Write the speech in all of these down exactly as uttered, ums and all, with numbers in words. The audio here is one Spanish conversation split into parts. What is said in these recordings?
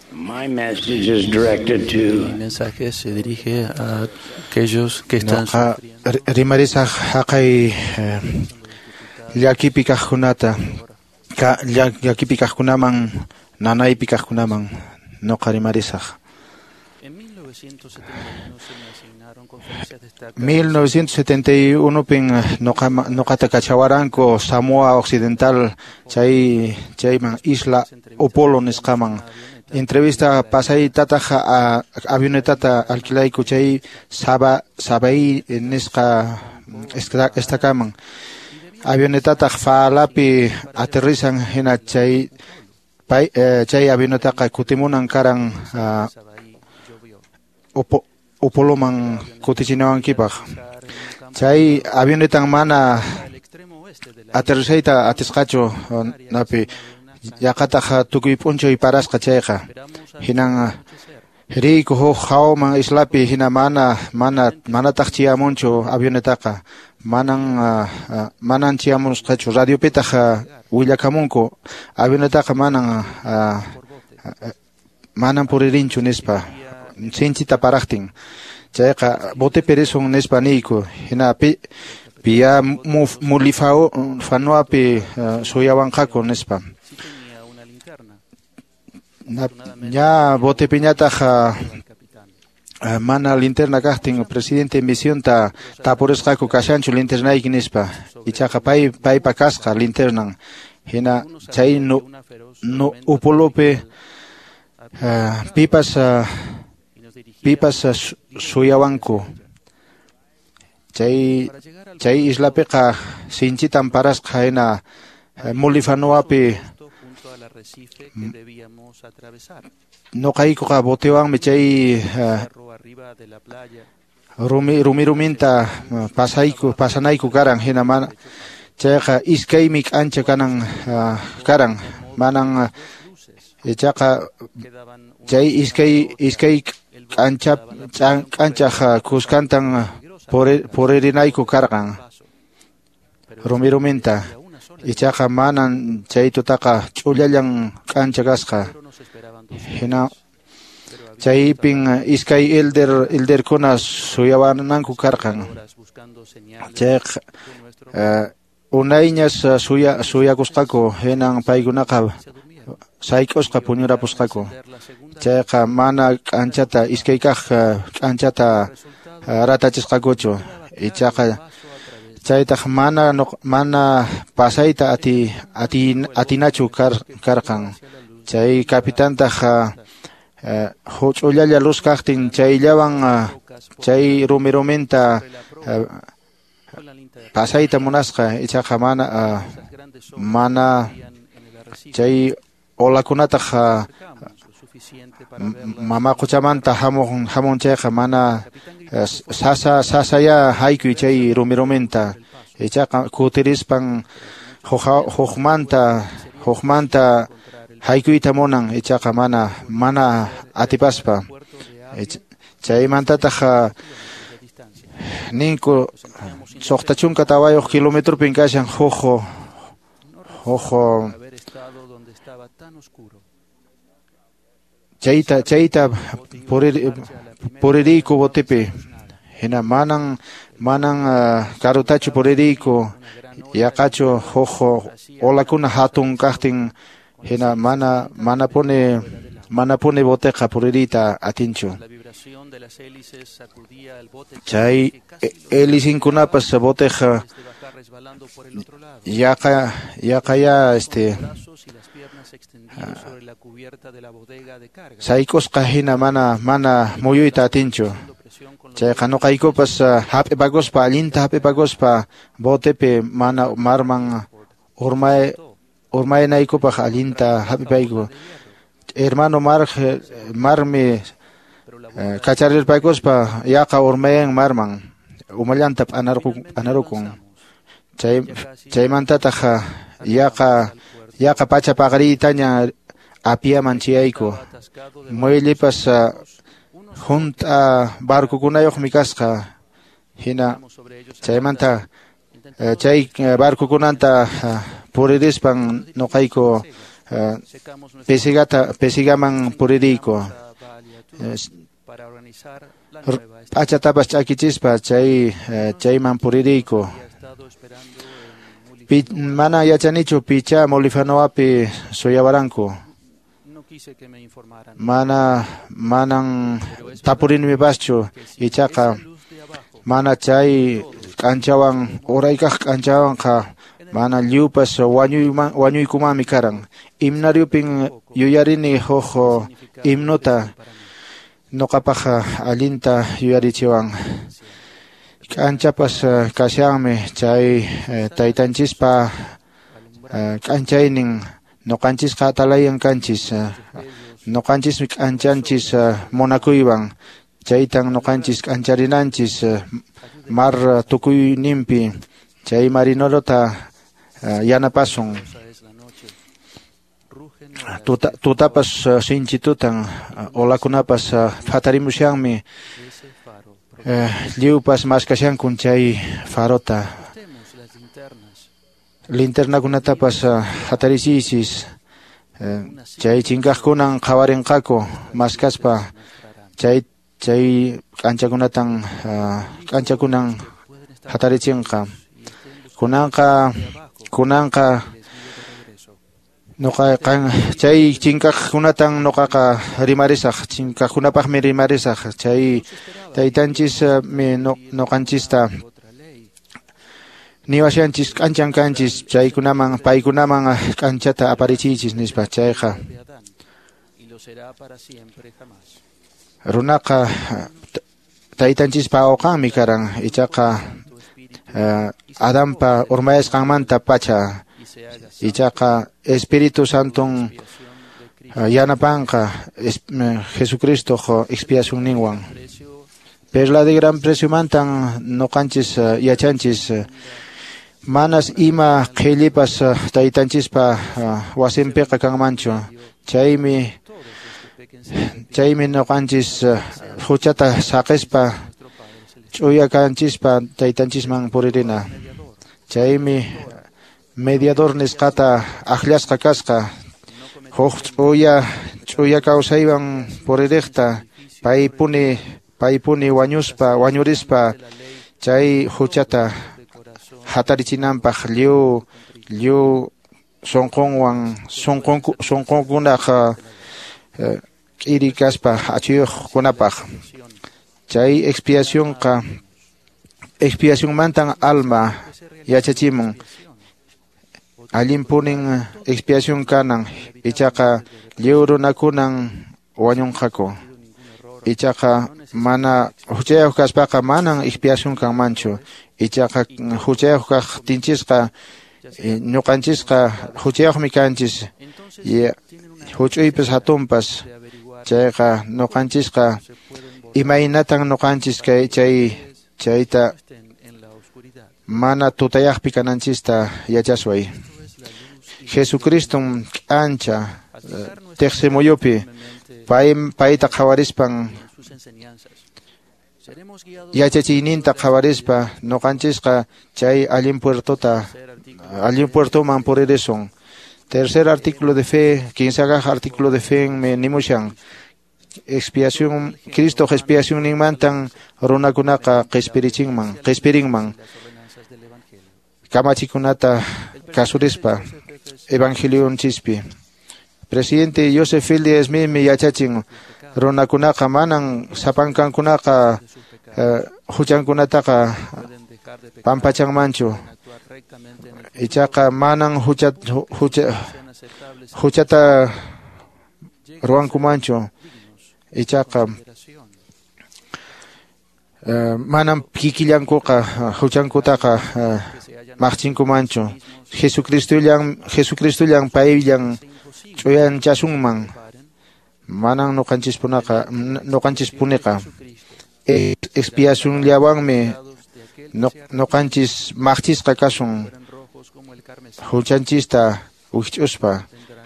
My message is directed to. Mi mensaje se dirige a aquellos que están noqa rimarisaq haqay llakipi kaqkunata ka llakipi kaqkunaman nanaypi kaqkunaman noqa rimarisaq. mil novecientos setenta y uno pin noqa noqata kachawaranku Samoa Occidental chay chayman isla Upolo nisqaman entrevista pasay tataja a avionetata alquilayku chay saba sabai nisqa estacaman avionetata faalapi aterrizan hina chay pay chay avionetaqa kutimunan karan upo Upoloman kutichinawankipaq chay avionetan mana aterrizayta atisqachu napi yaqataqa tukuy p'unchuy parasqa chayqa hinan riyku huk hawman islapi hina mana mana manataq chiyamunchu avionetaqa manan manan chiyamusqachu radiopitaq willakamunku avionetaqa manan manan puririnchu nispa sinchita paraqtin chayqa botepi risun nispa niyku hina pi piya mulifao fanuapi suyawanqaku nispa ya botepi ñataq mana linterna kaqtin presidente en misión ta tapurisqaku kashanchu linternayki nispa ichaqa pay paypa kasqa linternan hina chay no no upolopi pipas pipas suyawanku chay chay islapiqa sinchitan parasqa hina mulifanuapi noqaykuqa botewanmi chay rumi rumi ruminta pasayku pasanayku karan hina mana chayqa iskaymi k'ancha kanan karan manan ichaqa chay iskay iskay k'ancha k'anchaq kuskantan puririnayku karqan rumi ruminta ichaqa manan chay tutaqa ch'ullallan k'ancha kasqa hina chaypin iskay elder elderkuna suyawananku karqan chay unayñas suya suyakusqaku hinan paykunaqa sayk'usqa puñurapusqaku chayqa mana k'anchata iskay kaq k'anchata ratachisqakuchu ichaqa chaytaq mana mana pasayta ati ati atinachu kar karqan chay kapitantaq huch'ullalla luz kaqtin chayllawan chay rumi ruminta pasayta munasqa ichaqa mana mana chay olakunataq mama quchamanta hamun hamun chayqa mana sasa sasaya haykuy chay rumi ruminta ichaqa kutirispan hukmanta hukmanta haykuyta munan ichaqa mana mana atipaspa chaymantataq ninku suqta chunka tawayuq kilometropin kashan huk huk chayta chayta purir puririyku botepi hina manan manan karutachu puririyku yaqachu huk olakuna hatun kaqtin hina mana mana pone mana pone boteqa puririyta atinchu chay helisinkunapas boteqa yaqa yaqa ya este sayk'usqa hina mana mana muyuyta atinchu chayqa nuqaykupas hap'ipakuspa allinta hap'ipakuspa botepi mana marman urmay urmaynaykupaq allinta hap'ipayku hermano mar marmi kacharirpaykuspa yaqa urmayan marman umallanta p'anarukun chay chaymantataq yaqa yaqa pacha paqariytaña apiaman chiyayku muyllipas junta barkukunayuqmi kasqa hina chaymanta chay barkukunanta puririspan nuqayku uh, pesigata pesigaman puririyku p'achatapas ch'akichispa chay uh, chayman puririyku Pi, mana yachanichu picha Molifanoapi suyawaranku mana manan tapurinmipaschu ichaqa mana chay k'anchawan uraykaq k'anchawanqa mana llupas wañuyman wañuykumami karan himnariupin yuyarini huk himnuta nuqapaqa allinta yuyarichiwan k'anchapas kashanmi chay taytanchispa k'anchaynin nuqanchis atalayan kanchis nuqanchis k'anchanchis munakuywan chaytan nuqanchis k'ancharinanchis mar tukuyninpi chay marinolota yanapasun tuta, tutapas sinchitutan olakunapas fatarimusyanmi lliwpas maskashankun chay farota linternakunatapas hatarichichis chay chinkaqkunan qhawarinqaku maskaspa chay chay k'anchakunatan k'anchakunan hatarichinqa kunanqa kunanqa nuqa kan chay chinkaqkunatan nuqaqa rimarisaq chinkaqkunapaqmi rimarisaq chay taytanchis mi nuqanchista niwashanchis k'anchan kanchis chaykunaman paykunaman k'anchata aparichichis nispa chayqa runaqa taytanchispa awqanmi karan ichaqa uh, Adanpa urmayasqanmanta pacha ichaqa Espíritu Santon uh, yanapanqa es, uh, Jesucristo expiación ninwan perla de gran precio mantan nuqanchis uh, yachanchis uh, manas ima qhillipas uh, taytanchispa uh, wasinpiqa kanmanchu chaymi chaymi nuqanchis uh, huchata saqispa ch'uya kanchispa taytanchisman puririna chaymi mediador nisqata aqllasqa kasqa huk ch'uya ch'uya kawsaywan puririqta paypuni paypuni wañuspa wañurispa chay huchata hatarichinanpaq lliw lliw sunqunwan sunqun sunqunkunaqa k'iri kaspa achiyuqkunapaq chay expiaciónqa expiaciónmantan alma yachachimun allinpunin expiación kanan ichaqa lliw runakunan wañunqaku ichaqa mana huchayuq kaspaqa manan expiación kanmanchu ichaqa huchayuq kaqtinchisqa ñuqanchisqa huchayuqmi kanchis huch'uypas hatunpas chayqa ñuqanchisqa imaynatan nuqanchis kay chay chayta mana tutayaqpi kananchista yachasway Jesucristum k'ancha tiqsimuyupi pay payta qhawarispan yachachiyninta qhawarispa nuqanchisqa chay allin puertota allin puertoman puririsun tercer artículo de fe quinceaga artículo de fe me nimushan expiación Cristo expiación ninmantan runakunaqa qespirichinman qespirinman kamachikunata kasurispa evangelion chispi presidente Joseph Fielding mismi yachachin runakunaqa manan sapankankunaqa uh, huchankunataqa pampachanmanchu ichaqa manan huchat hucha huchata ruwankumanchu ichaqa uh, manan kikillankuqa huchankutaqa uh, maqchinkumanchu Jesucristollan Jesucristollan payllan ch'uyanchasunman manan nuqanchispunaqa nuqanchispuniqa expiacionllawanmi nuqanchis maqchisqa kasun huchanchista wich'uspa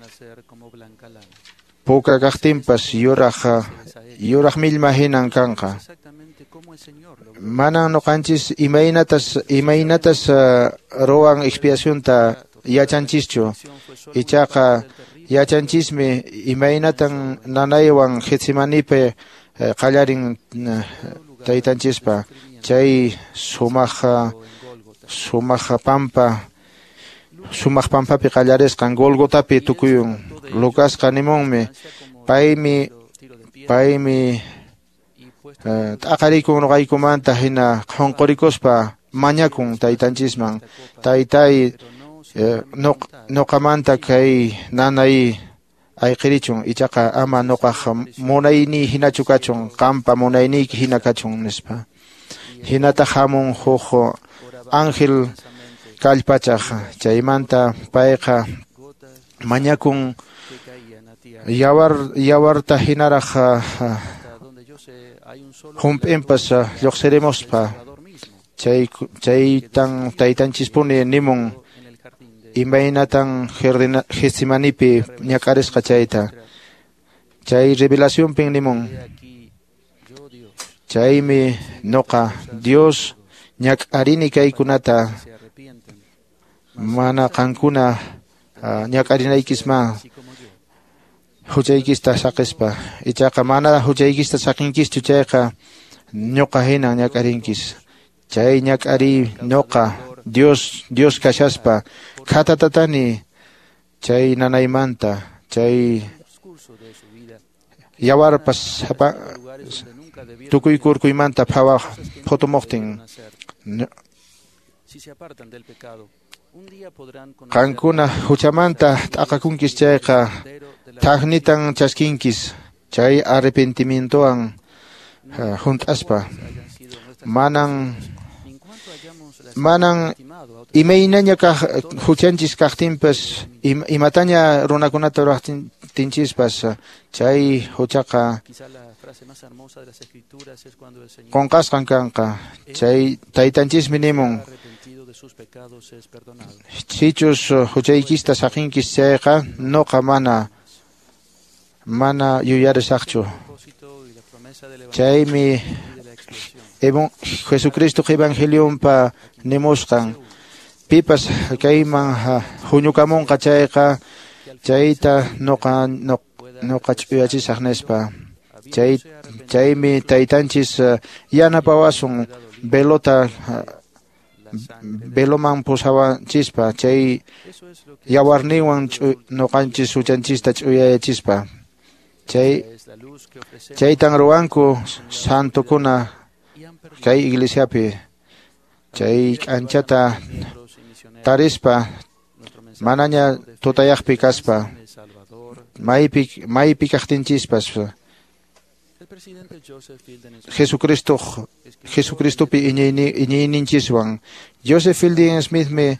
puka kaqtinpas yuraq yuraq millma hinan kanqa manan nuqanchis imaynatas imaynatas uh, ruwan expiacionta yachanchischu ichaqa yachanchismi imaynatan nanaywan Getsemanipe qallarin taytanchispa chay sumaq sumaq pampa sumaq pampapi qallarisqan Golgotapi tukuyun Lucasqa nimunmi paymi paymi t'aqarikun nuqaykumanta hina qunqurikuspa mañakun taytanchisman taytay nuqamanta kay nanay ayqirichun ichaqa ama nuqaq munayni hinachu kachun qampa munayniki hina kachun nispa hinata hamun huk ángel kallpachaq chaymanta payqa mañakun yawar yawarta hinaraq hump'inpas lluqsirimuspa chay chaytan taytanchispuni nimun imaynatan Getsemanipi ñakarisqa chayta chay revelacionpin nimun chaymi nuqa Dios ñakarini kaykunata mana qankuna ñakarinaykisma huchaykista saqispa ichaqa mana huchaykista saqinkischu chayqa ñuqa hina ñakarinkis chay ñakari ñuqa Dios Dios kashaspa katatatani chay nanaymanta chay yawarpas tukuy kurkuymanta phawaq photomoqtin qankuna huchamanta t'aqakunkis chayqa thaqnitan chaskinkis chay arrepentimientowan hunt'aspa manan manan imaynaña kaq huchanchis kaqtinpas imataña runakunata ruraqtinchispas chay huchaqa qunqasqan kanqa chay taytanchismi nimun sichus huchaykista saqinkis chayqa nuqa mana mana yuyarisaqchu chaymi Jesucristo Evangelionpa nimusqan pipas kayman huñukamunqa chayqa chayta nuqa nuqa ch'uyachisaq nispa chay chaymi taytanchis yanapawasun velota veloman pusawanchispa chay yawarninwan nuqanchis huchanchista ch'uyayachispa chay chaytan ruwanku santukuna kay iglesiapi chay k'anchata tarispa manaña tutayaqpi kaspa maypi maypi kaqtinchispas Jesucristo Jesucristopi iñiyninchiswan Joseph Fielding Smithmi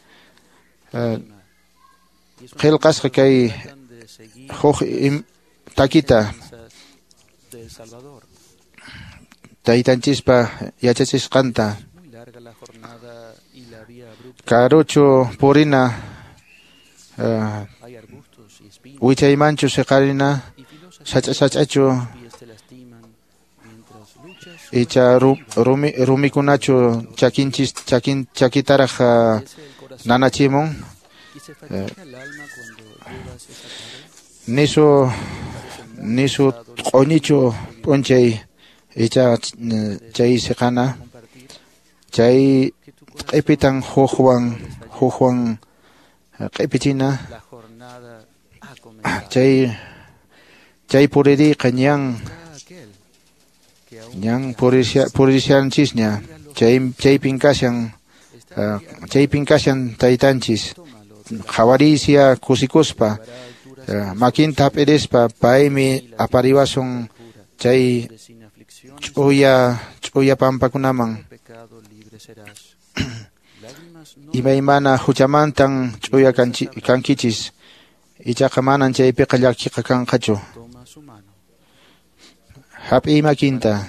qillqasqa kay huk takita taytanchispa yachachisqanta karuchu purina wichaymanchu siqarina sach'a sach'achu icha rumi rumikunachu chakinchis chakin chakitaraq nanachimun nisu nisu q'uñichu p'unchay icha chay siqana chay q'ipitan hukwan hukwan q'ipichina chay chay puririqa ñan ñan purishanchisña chay chaypin kashan chaypin kashan taytanchis qawarisia kusikuspa makinta hap'irispa paymi apariwasun chay ch'uya ch'uya pampakunaman imaymana huchamantan ch'uya kankichis ichaqa manan chaypiqa llakiqa kanqachu hap'iy makinta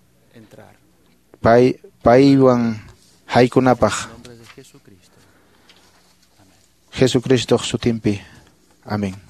pay paywan haykunapaq Jesucristo sutinpi. Amén.